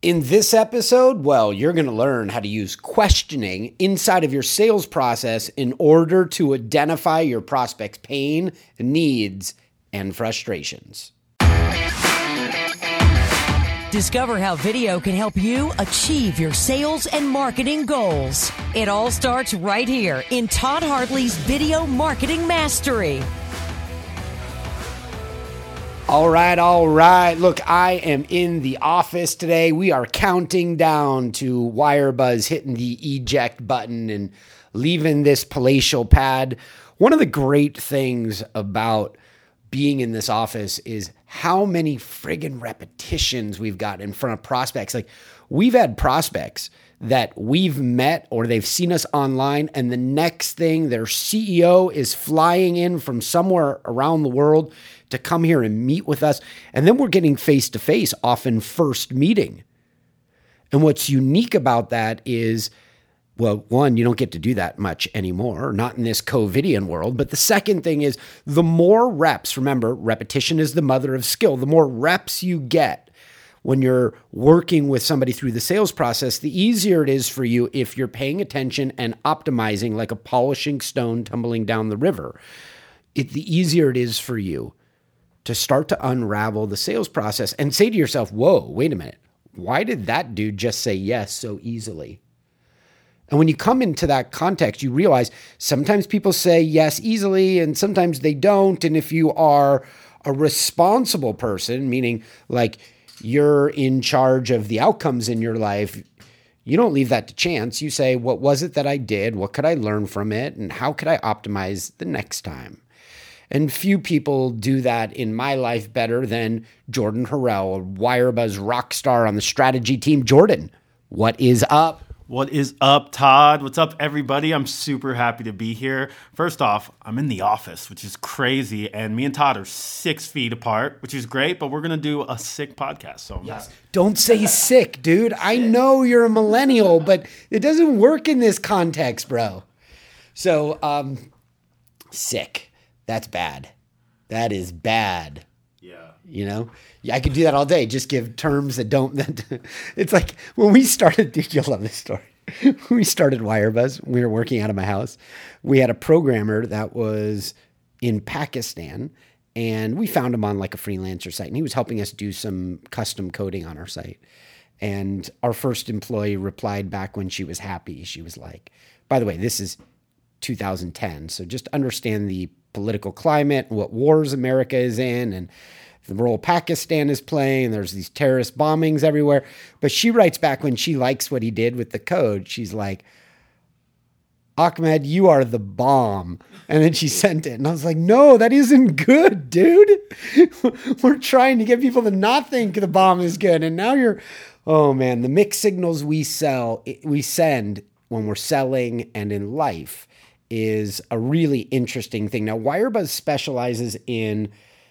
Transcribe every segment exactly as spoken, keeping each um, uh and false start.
In this episode, well, you're going to learn how to use questioning inside of your sales process in order to identify your prospect's pain, needs, and frustrations. Discover how video can help you achieve your sales and marketing goals. It all starts right here in Todd Hartley's Video Marketing Mastery. All right, all right. Look, I am in the office today. We are counting down to Wirebuzz hitting the eject button and leaving this palatial pad. One of the great things about being in this office is how many friggin' repetitions we've got in front of prospects. Like, we've had prospects that we've met or they've seen us online, and the next thing, their C E O is flying in from somewhere around the world to come here and meet with us. And then we're getting face-to-face, often first meeting. And what's unique about that is, well, one, you don't get to do that much anymore, not in this COVIDian world. But the second thing is, the more reps, remember, repetition is the mother of skill. The more reps you get when you're working with somebody through the sales process, the easier it is for you if you're paying attention and optimizing like a polishing stone tumbling down the river. It, the easier it is for you to start to unravel the sales process and say to yourself, whoa, wait a minute. Why did that dude just say yes so easily? And when you come into that context, you realize sometimes people say yes easily and sometimes they don't. And if you are a responsible person, meaning like you're in charge of the outcomes in your life, you don't leave that to chance. You say, what was it that I did? What could I learn from it? And how could I optimize the next time? And few people do that in my life better than Jordan Harrell, a Wirebuzz rock star on the strategy team. Jordan, what is up? What is up, Todd? What's up, everybody? I'm super happy to be here. First off, I'm in the office, which is crazy, and me and Todd are six feet apart, which is great, but we're going to do a sick podcast. So yes. Don't say sick, dude. I know you're a millennial, but it doesn't work in this context, bro. So, um, sick. That's bad. That is bad. Yeah. You know, yeah, I could do that all day. Just give terms that don't. That, it's like when we started, dude, you'll love this story. When we started Wirebuzz, we were working out of my house. We had a programmer that was in Pakistan, and we found him on like a freelancer site, and he was helping us do some custom coding on our site. And our first employee replied back when she was happy. She was like, by the way, this is two thousand ten. So just understand the political climate, what wars America is in, and the role Pakistan is playing. There's these terrorist bombings everywhere. But she writes back when she likes what he did with the code. She's like, Ahmed, you are the bomb. And then she sent it. And I was like, no, that isn't good, dude. We're trying to get people to not think the bomb is good. And now you're, oh man, the mixed signals we sell, we send when we're selling and in life is a really interesting thing. Now, Wirebuzz specializes in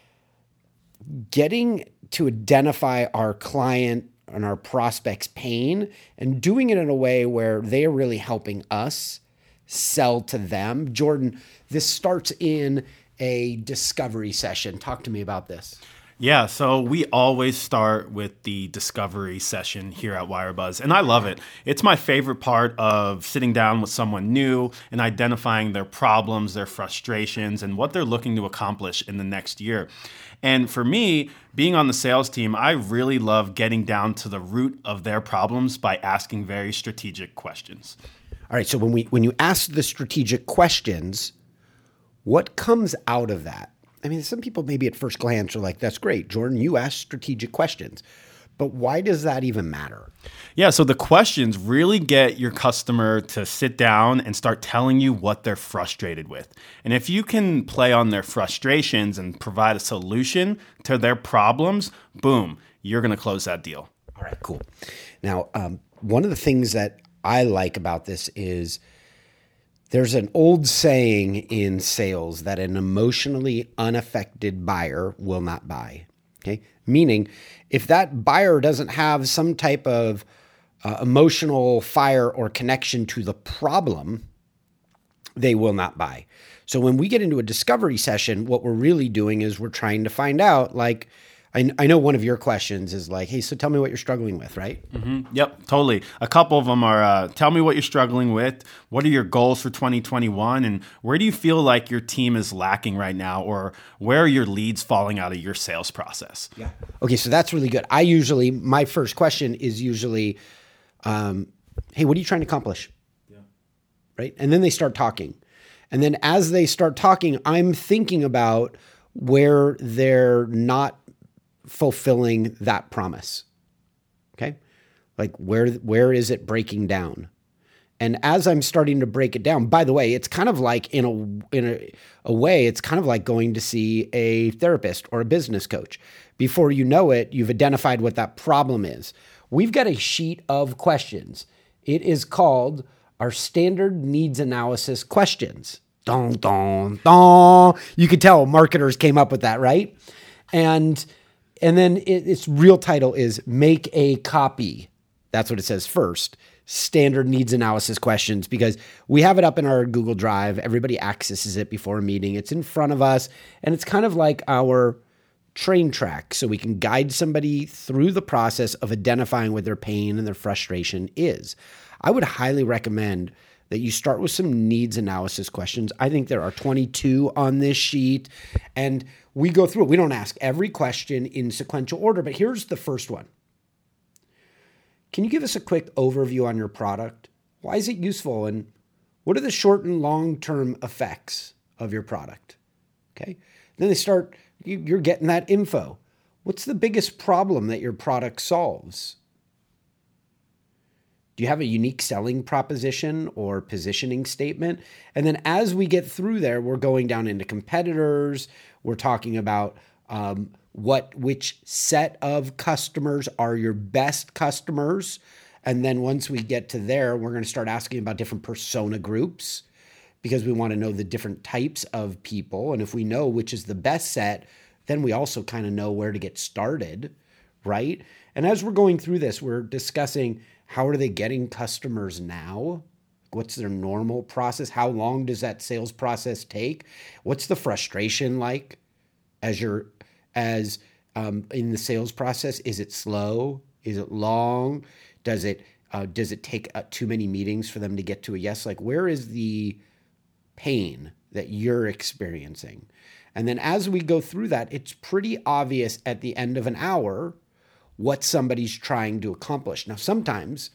getting to identify our client and our prospect's pain and doing it in a way where they are really helping us sell to them. Jordan, this starts in a discovery session. Talk to me about this. Yeah, so we always start with the discovery session here at Wirebuzz, and I love it. It's my favorite part of sitting down with someone new and identifying their problems, their frustrations, and what they're looking to accomplish in the next year. And for me, being on the sales team, I really love getting down to the root of their problems by asking very strategic questions. All right, so when we when you ask the strategic questions, what comes out of that? I mean, some people maybe at first glance are like, that's great, Jordan, you ask strategic questions. But why does that even matter? Yeah, so the questions really get your customer to sit down and start telling you what they're frustrated with. And if you can play on their frustrations and provide a solution to their problems, boom, you're going to close that deal. All right, cool. Now, um, one of the things that I like about this is there's an old saying in sales that an emotionally unaffected buyer will not buy. Okay, meaning if that buyer doesn't have some type of uh, emotional fire or connection to the problem, they will not buy. So when we get into a discovery session, what we're really doing is we're trying to find out, like, I, I know one of your questions is like, hey, so tell me what you're struggling with, right? Mm-hmm. Yep, totally. A couple of them are, uh, tell me what you're struggling with. What are your goals for twenty twenty-one? And where do you feel like your team is lacking right now? Or where are your leads falling out of your sales process? Yeah. Okay, so that's really good. I usually, my first question is usually, um, hey, what are you trying to accomplish? Yeah. Right? And then they start talking. And then as they start talking, I'm thinking about where they're not fulfilling that promise. Okay? Like where where is it breaking down? And as I'm starting to break it down, by the way, it's kind of like in a in a, a way, it's kind of like going to see a therapist or a business coach. Before you know it, you've identified what that problem is. We've got a sheet of questions. It is called our standard needs analysis questions. Dun, dun, dun. You could tell marketers came up with that, right? And And then it, its real title is Make a Copy. That's what it says first. Standard needs analysis questions, because we have it up in our Google Drive. Everybody accesses it before a meeting. It's in front of us, and it's kind of like our train track, so we can guide somebody through the process of identifying what their pain and their frustration is. I would highly recommend that you start with some needs analysis questions. I think there are twenty-two on this sheet, and we go through it. We don't ask every question in sequential order, but here's the first one. Can you give us a quick overview on your product? Why is it useful? And what are the short and long-term effects of your product? Okay. Then they start, you're getting that info. What's the biggest problem that your product solves? Do you have a unique selling proposition or positioning statement? And then as we get through there, we're going down into competitors. We're talking about um, what, which set of customers are your best customers. And then once we get to there, we're going to start asking about different persona groups, because we want to know the different types of people. And if we know which is the best set, then we also kind of know where to get started, right? And as we're going through this, we're discussing, how are they getting customers now? What's their normal process? How long does that sales process take? What's the frustration like as you're, as um, in the sales process? Is it slow? Is it long? Does it uh, does it take uh, too many meetings for them to get to a yes? Like, where is the pain that you're experiencing? And then as we go through that, it's pretty obvious at the end of an hour what somebody's trying to accomplish. Now, sometimes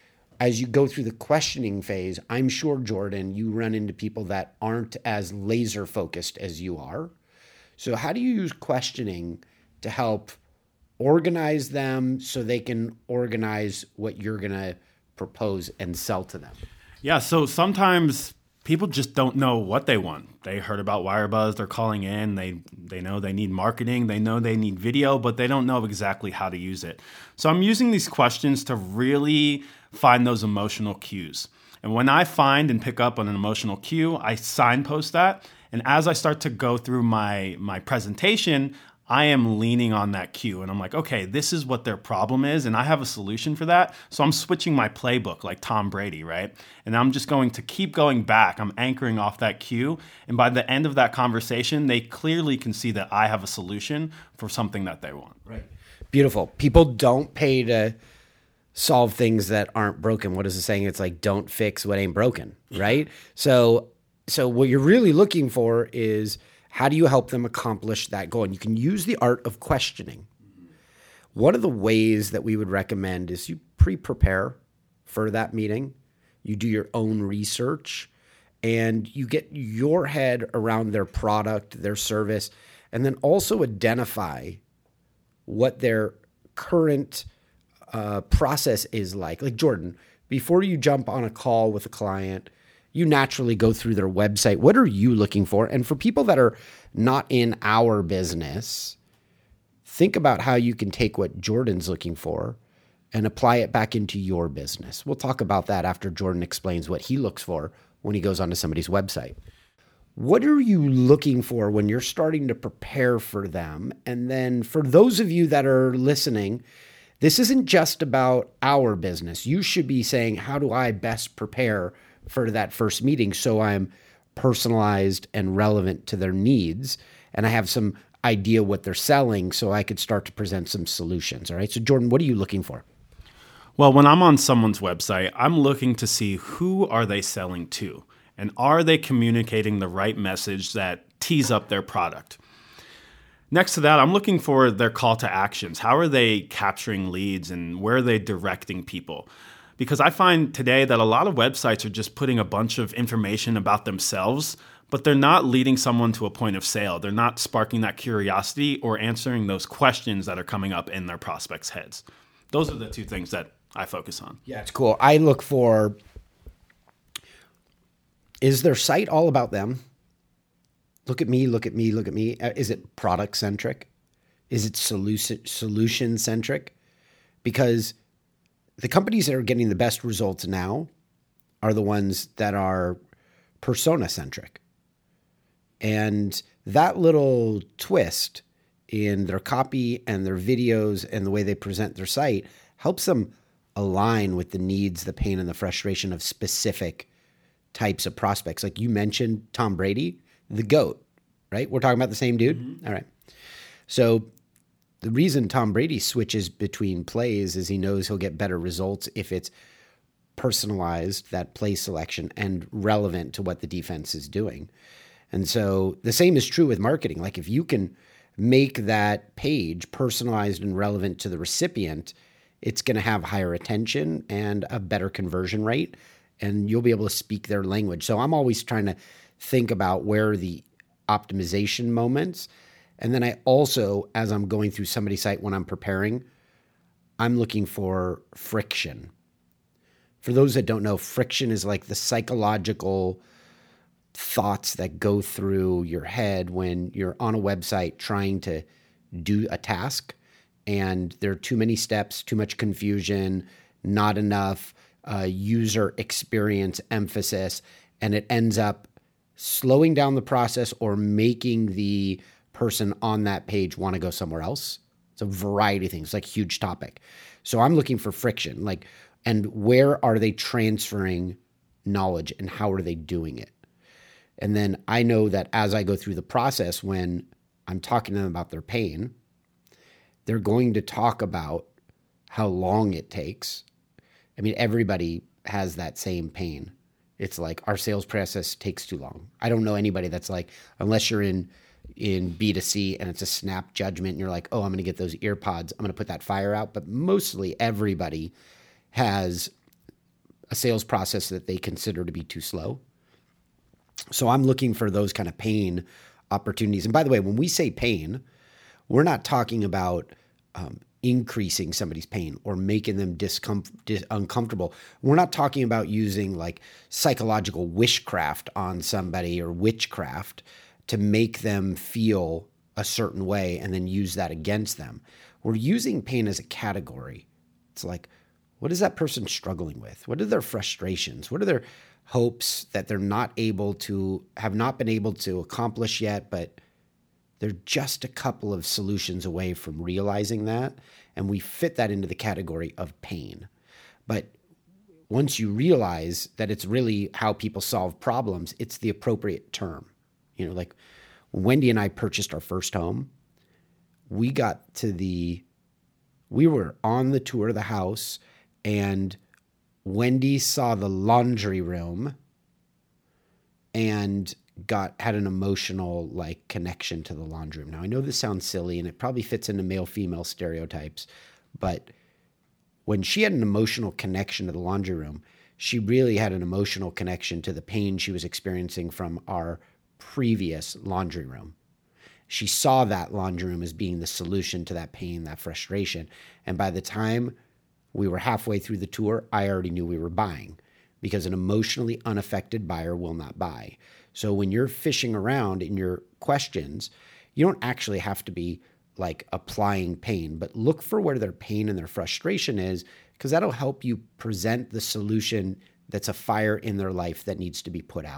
as you go through the questioning phase, I'm sure, Jordan, you run into people that aren't as laser focused as you are. So how do you use questioning to help organize them so they can organize what you're going to propose and sell to them? Yeah, so sometimes people just don't know what they want. They heard about WireBuzz, they're calling in, they they know they need marketing, they know they need video, but they don't know exactly how to use it. So I'm using these questions to really find those emotional cues. And when I find and pick up on an emotional cue, I signpost that. And as I start to go through my my presentation, I am leaning on that cue, and I'm like, okay, this is what their problem is, and I have a solution for that. So I'm switching my playbook like Tom Brady, right? And I'm just going to keep going back. I'm anchoring off that cue. And by the end of that conversation, they clearly can see that I have a solution for something that they want. Right. Beautiful. People don't pay to solve things that aren't broken. What is the saying? It's like, don't fix what ain't broken, right? So, so what you're really looking for is, how do you help them accomplish that goal? And you can use the art of questioning. One of the ways that we would recommend is you pre-prepare for that meeting. You do your own research, and you get your head around their product, their service, and then also identify what their current uh, process is like. Like, Jordan, before you jump on a call with a client, you naturally go through their website. What are you looking for? And for people that are not in our business, think about how you can take what Jordan's looking for and apply it back into your business. We'll talk about that after Jordan explains what he looks for when he goes onto somebody's website. What are you looking for when you're starting to prepare for them? And then for those of you that are listening, this isn't just about our business. You should be saying, how do I best prepare for that first meeting so I'm personalized and relevant to their needs, and I have some idea what they're selling so I could start to present some solutions. All right. So Jordan, what are you looking for? Well, when I'm on someone's website, I'm looking to see who are they selling to, and are they communicating the right message that tees up their product? Next to that, I'm looking for their call to actions. How are they capturing leads, and where are they directing people? Because I find today that a lot of websites are just putting a bunch of information about themselves, but they're not leading someone to a point of sale. They're not sparking that curiosity or answering those questions that are coming up in their prospects' heads. Those are the two things that I focus on. Yeah, it's cool. I look for, is their site all about them? Look at me, look at me, look at me. Is it product centric? Is it solution solution centric? Because the companies that are getting the best results now are the ones that are persona centric. And that little twist in their copy and their videos and the way they present their site helps them align with the needs, the pain, and the frustration of specific types of prospects. Like you mentioned Tom Brady, the GOAT, right? We're talking about the same dude? Mm-hmm. All right. So the reason Tom Brady switches between plays is he knows he'll get better results if it's personalized, that play selection, and relevant to what the defense is doing. And so the same is true with marketing. Like if you can make that page personalized and relevant to the recipient, it's going to have higher attention and a better conversion rate, and you'll be able to speak their language. So I'm always trying to think about where are the optimization moments. And then I also, as I'm going through somebody's site when I'm preparing, I'm looking for friction. For those that don't know, friction is like the psychological thoughts that go through your head when you're on a website trying to do a task, and there are too many steps, too much confusion, not enough uh, user experience emphasis, and it ends up slowing down the process or making the person on that page want to go somewhere else. It's a variety of things, like a huge topic. So I'm looking for friction, like, and where are they transferring knowledge and how are they doing it? And then I know that as I go through the process, when I'm talking to them about their pain, they're going to talk about how long it takes. I mean, everybody has that same pain. It's like our sales process takes too long. I don't know anybody that's like, unless you're in in B two C and it's a snap judgment and you're like, oh, I'm going to get those ear pods. I'm going to put that fire out. But mostly everybody has a sales process that they consider to be too slow. So I'm looking for those kind of pain opportunities. And by the way, when we say pain, we're not talking about um, increasing somebody's pain or making them discomf- dis- uncomfortable. We're not talking about using like psychological witchcraft on somebody or witchcraft to make them feel a certain way and then use that against them. We're using pain as a category. It's like, what is that person struggling with? What are their frustrations? What are their hopes that they're not able to, have not been able to accomplish yet, but they're just a couple of solutions away from realizing that, and we fit that into the category of pain. But once you realize that it's really how people solve problems, it's the appropriate term. You know, like when Wendy and I purchased our first home, we got to the, we were on the tour of the house, and Wendy saw the laundry room and got had an emotional like connection to the laundry room. Now, I know this sounds silly and it probably fits into male-female stereotypes, but when she had an emotional connection to the laundry room, she really had an emotional connection to the pain she was experiencing from our previous laundry room. She saw that laundry room as being the solution to that pain, that frustration. And by the time we were halfway through the tour, I already knew we were buying, because an emotionally unaffected buyer will not buy. So when you're fishing around in your questions, you don't actually have to be like applying pain, but look for where their pain and their frustration is, because that'll help you present the solution that's a fire in their life that needs to be put out.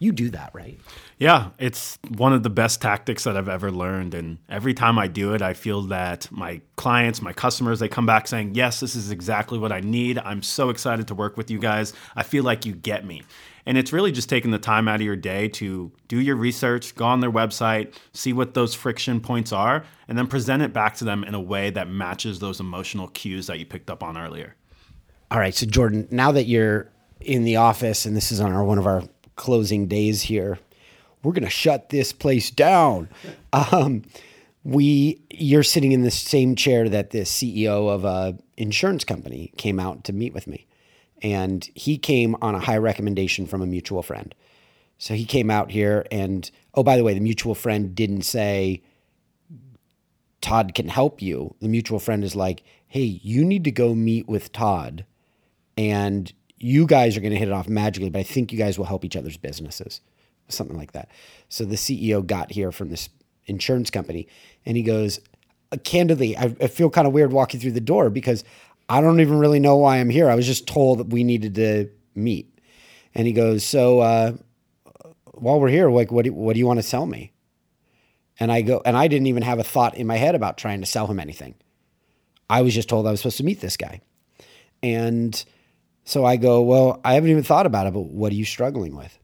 You do that, right? Yeah, it's one of the best tactics that I've ever learned. And every time I do it, I feel that my clients, my customers, they come back saying, yes, this is exactly what I need. I'm so excited to work with you guys. I feel like you get me. And it's really just taking the time out of your day to do your research, go on their website, see what those friction points are, and then present it back to them in a way that matches those emotional cues that you picked up on earlier. All right. So Jordan, now that you're in the office and this is on our, one of our closing days here, we're going to shut this place down. Um, we, you're sitting in the same chair that the C E O of a insurance company came out to meet with me. And he came on a high recommendation from a mutual friend. So he came out here and, oh, by the way, the mutual friend didn't say, Todd can help you. The mutual friend is like, hey, you need to go meet with Todd and you guys are going to hit it off magically, but I think you guys will help each other's businesses. Something like that. So the C E O got here from this insurance company and he goes, candidly, I, I feel kind of weird walking through the door because I don't even really know why I'm here. I was just told that we needed to meet. And he goes, so uh, while we're here, like, what do, what do you want to sell me? And I go, and I didn't even have a thought in my head about trying to sell him anything. I was just told I was supposed to meet this guy. And so I go, well, I haven't even thought about it, but what are you struggling with?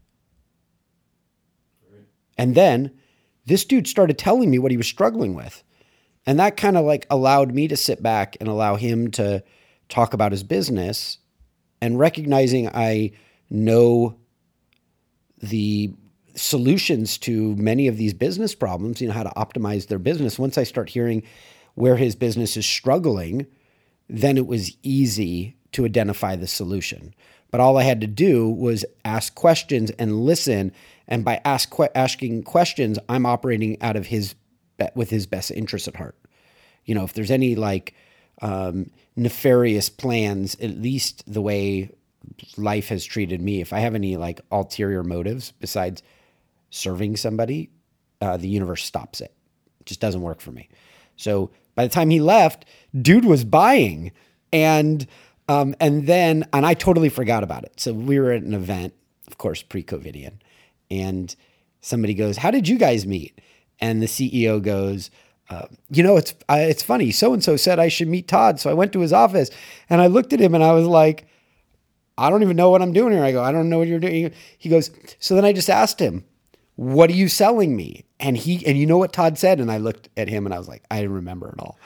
And then this dude started telling me what he was struggling with. And that kind of like allowed me to sit back and allow him to talk about his business and recognizing I know the solutions to many of these business problems, you know, how to optimize their business. Once I start hearing where his business is struggling, then it was easy to identify the solution. But all I had to do was ask questions and listen. And by ask, asking questions, I'm operating out of his with his best interests at heart. You know, if there's any like um, nefarious plans, at least the way life has treated me, if I have any like ulterior motives besides serving somebody, uh, the universe stops it. It just doesn't work for me. So by the time he left, dude was buying. And um, and then, and I totally forgot about it. So we were at an event, of course, pre-COVIDian, and somebody goes, how did you guys meet? And the C E O goes, uh, you know, it's uh, it's funny. So-and-so said I should meet Todd. So I went to his office and I looked at him and I was like, I don't even know what I'm doing here. I go, I don't know what you're doing. He goes, so then I just asked him, what are you selling me? And he, and you know what Todd said? And I looked at him and I was like, I didn't remember it all.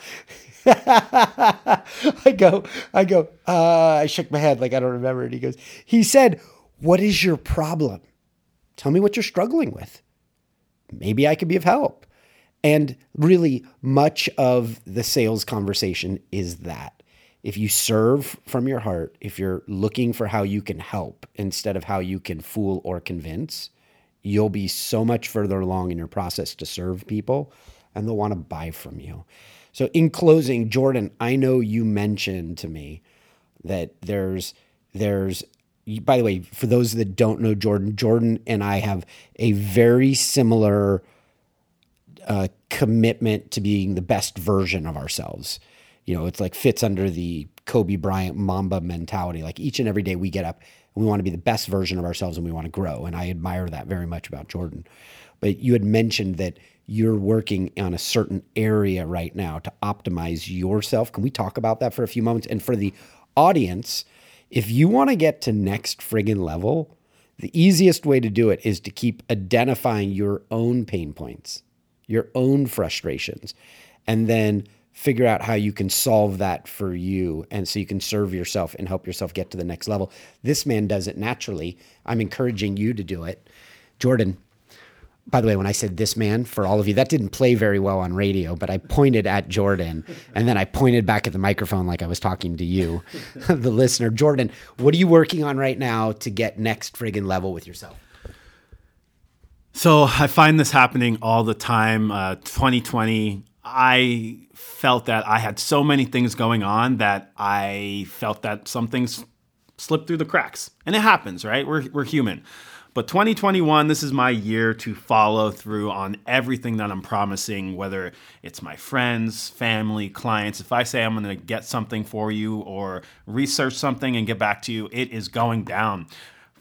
I go, I go, uh, I shook my head like I don't remember it. He goes, he said, what is your problem? Tell me what you're struggling with. Maybe I could be of help. And really much of the sales conversation is that. If you serve from your heart, if you're looking for how you can help instead of how you can fool or convince, you'll be so much further along in your process to serve people and they'll want to buy from you. So in closing, Jordan, I know you mentioned to me that there's, there's, by the way, for those that don't know Jordan, Jordan and I have a very similar uh, commitment to being the best version of ourselves. You know, it's like fits under the Kobe Bryant Mamba mentality. Like each and every day we get up and we want to be the best version of ourselves and we want to grow. And I admire that very much about Jordan. But you had mentioned that you're working on a certain area right now to optimize yourself. Can we talk about that for a few moments? And for the audience, if you want to get to next friggin' level, the easiest way to do it is to keep identifying your own pain points, your own frustrations, and then figure out how you can solve that for you. And so you can serve yourself and help yourself get to the next level. This man does it naturally. I'm encouraging you to do it. Jordan, by the way, when I said this man, for all of you, that didn't play very well on radio, but I pointed at Jordan and then I pointed back at the microphone like I was talking to you, the listener. Jordan, what are you working on right now to get next friggin' level with yourself? So I find this happening all the time. Uh, twenty twenty, I felt that I had so many things going on that I felt that some things slipped through the cracks. And it happens, right? We're we're human. But twenty twenty-one, this is my year to follow through on everything that I'm promising, whether it's my friends, family, clients. If I say I'm going to get something for you or research something and get back to you, it is going down.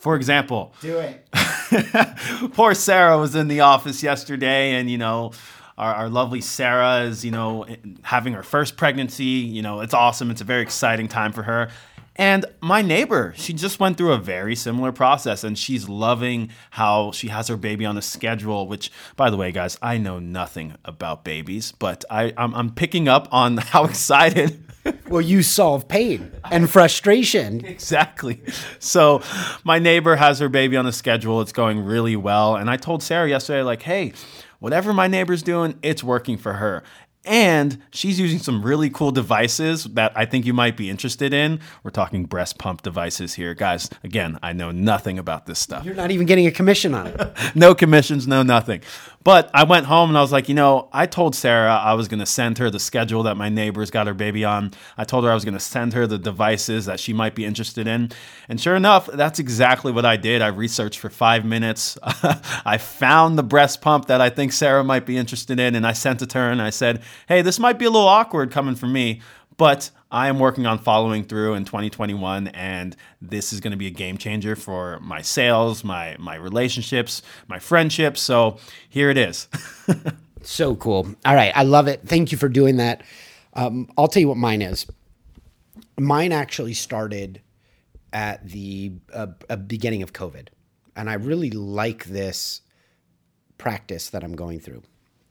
For example, Do it. poor Sarah was in the office yesterday, and, you know, our, our lovely Sarah is, you know, having her first pregnancy. You know, it's awesome. It's a very exciting time for her. And my neighbor, she just went through a very similar process, and she's loving how she has her baby on a schedule, which, by the way, guys, I know nothing about babies, but I, I'm, I'm picking up on how excited. Well, you solve pain and frustration. Exactly. So my neighbor has her baby on a schedule. It's going really well. And I told Sarah yesterday, like, hey, whatever my neighbor's doing, it's working for her. And she's using some really cool devices that I think you might be interested in. We're talking breast pump devices here. Guys, again, I know nothing about this stuff. You're not even getting a commission on it. No commissions, no nothing. But I went home and I was like, you know, I told Sarah I was going to send her the schedule that my neighbor's got her baby on. I told her I was going to send her the devices that she might be interested in. And sure enough, that's exactly what I did. I researched for five minutes. I found the breast pump that I think Sarah might be interested in, and I sent it to her and I said, hey, this might be a little awkward coming from me, but I am working on following through in twenty twenty-one, and this is going to be a game changer for my sales, my my relationships, my friendships. So here it is. So cool. All right. I love it. Thank you for doing that. Um, I'll tell you what mine is. Mine actually started at the uh, uh, beginning of COVID, and I really like this practice that I'm going through.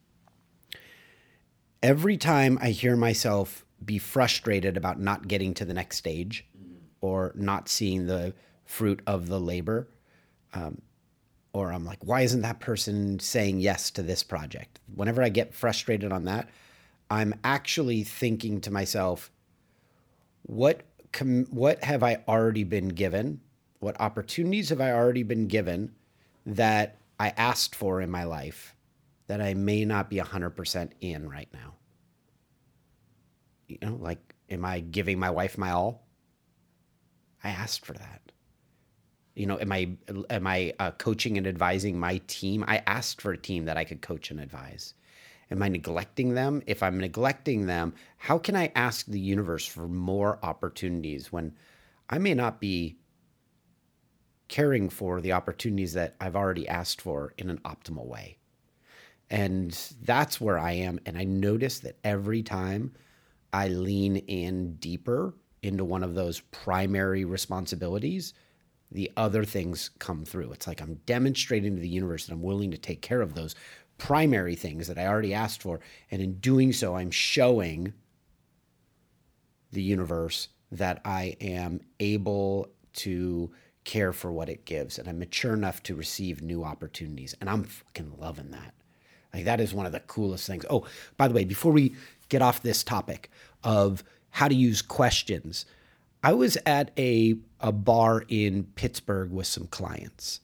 Every time I hear myself be frustrated about not getting to the next stage or not seeing the fruit of the labor, um, or I'm like, why isn't that person saying yes to this project? Whenever I get frustrated on that, I'm actually thinking to myself, what com- what have I already been given? What opportunities have I already been given that I asked for in my life that I may not be one hundred percent in right now? You know, like, am I giving my wife my all? I asked for that. You know, am I am I uh, coaching and advising my team? I asked for a team that I could coach and advise. Am I neglecting them? If I'm neglecting them, how can I ask the universe for more opportunities when I may not be caring for the opportunities that I've already asked for in an optimal way? And that's where I am. And I notice that every time I lean in deeper into one of those primary responsibilities, the other things come through. It's like I'm demonstrating to the universe that I'm willing to take care of those primary things that I already asked for. And in doing so, I'm showing the universe that I am able to care for what it gives. And I'm mature enough to receive new opportunities. And I'm fucking loving that. Like, that is one of the coolest things. Oh, by the way, before we get off this topic of how to use questions, I was at a, a bar in Pittsburgh with some clients,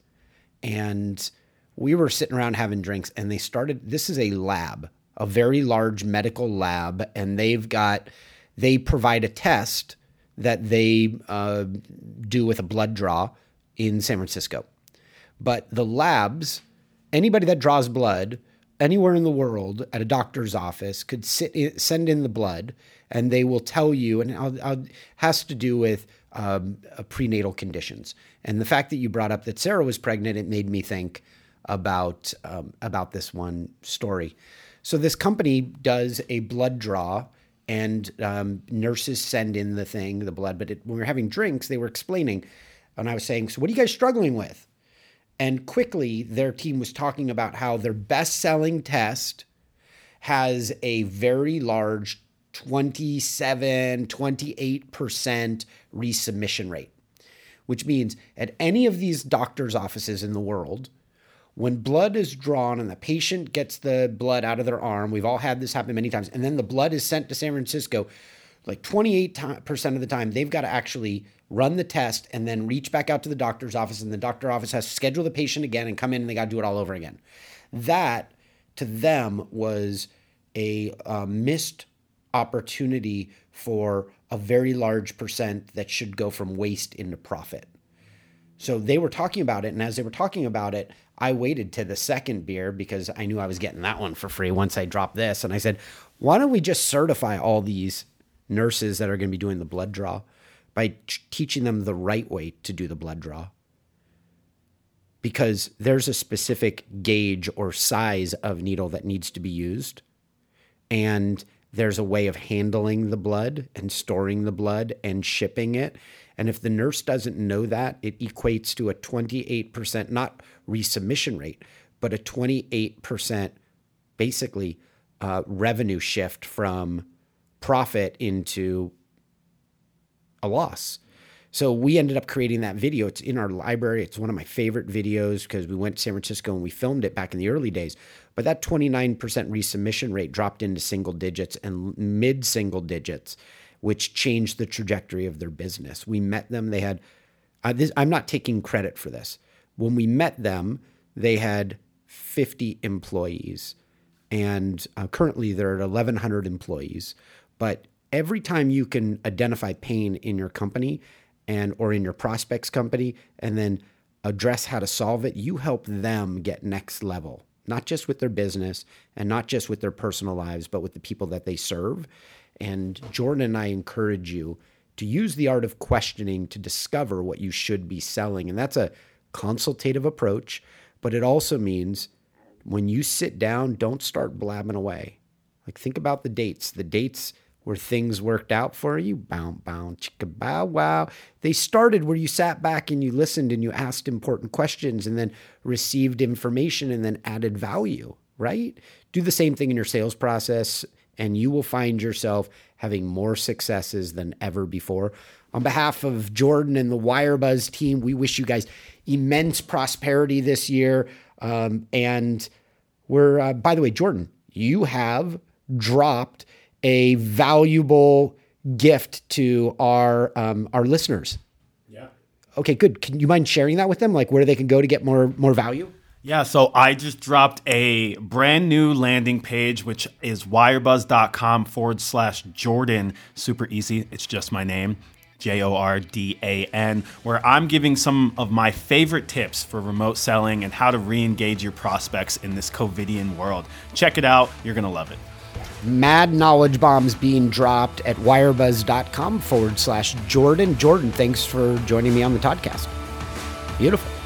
and we were sitting around having drinks, and they started, this is a lab, a very large medical lab, and they've got, they provide a test that they uh, do with a blood draw in San Francisco. But the labs, anybody that draws blood anywhere in the world at a doctor's office could sit in, send in the blood, and they will tell you, and I'll, I'll, has to do with um, uh, prenatal conditions. And the fact that you brought up that Sarah was pregnant, it made me think about um, about this one story. So this company does a blood draw, and um, nurses send in the thing, the blood. But it, when we were having drinks, they were explaining, and I was saying, so what are you guys struggling with? And quickly, their team was talking about how their best-selling test has a very large twenty-seven, twenty-eight percent resubmission rate, which means at any of these doctors' offices in the world, when blood is drawn and the patient gets the blood out of their arm, we've all had this happen many times, and then the blood is sent to San Francisco, like twenty-eight percent of the time, they've got to actually run the test and then reach back out to the doctor's office, and the doctor office has to schedule the patient again and come in, and they got to do it all over again. That, to them, was a uh, missed opportunity for a very large percent that should go from waste into profit. So they were talking about it, and as they were talking about it, I waited to the second beer because I knew I was getting that one for free once I dropped this. And I said, why don't we just certify all these nurses that are going to be doing the blood draw by t- teaching them the right way to do the blood draw? because there's a specific gauge or size of needle that needs to be used. And there's a way of handling the blood and storing the blood and shipping it. And if the nurse doesn't know that, it equates to a twenty-eight percent, not resubmission rate, but a twenty-eight percent basically uh, revenue shift from profit into a loss. So we ended up creating that video. It's in our library. It's one of my favorite videos because we went to San Francisco and we filmed it back in the early days. But that twenty-nine percent resubmission rate dropped into single digits and mid-single digits, which changed the trajectory of their business. We met them. They had, uh, this, I'm not taking credit for this. When we met them, they had fifty employees. And uh, currently they're at eleven hundred employees. But every time you can identify pain in your company and or in your prospect's company and then address how to solve it, you help them get next level, not just with their business and not just with their personal lives, but with the people that they serve. And Jordan and I encourage you to use the art of questioning to discover what you should be selling. And that's a consultative approach, but it also means when you sit down, don't start blabbing away. Like think about the dates, the dates where things worked out for you, bow, bow, chicka, bow, wow. They started where you sat back and you listened and you asked important questions and then received information and then added value, right? Do the same thing in your sales process and you will find yourself having more successes than ever before. On behalf of Jordan and the WireBuzz team, we wish you guys immense prosperity this year. Um, and we're, uh, by the way, Jordan, you have dropped a valuable gift to our um, our listeners. Yeah. Okay, good. Can you mind sharing that with them? Like where they can go to get more more value? Yeah, so I just dropped a brand new landing page, which is wirebuzz.com forward slash Jordan. Super easy. It's just my name, J O R D A N, where I'm giving some of my favorite tips for remote selling and how to re-engage your prospects in this COVIDian world. Check it out. You're going to love it. Mad knowledge bombs being dropped at wirebuzz.com forward slash Jordan. Jordan, thanks for joining me on the podcast. Beautiful.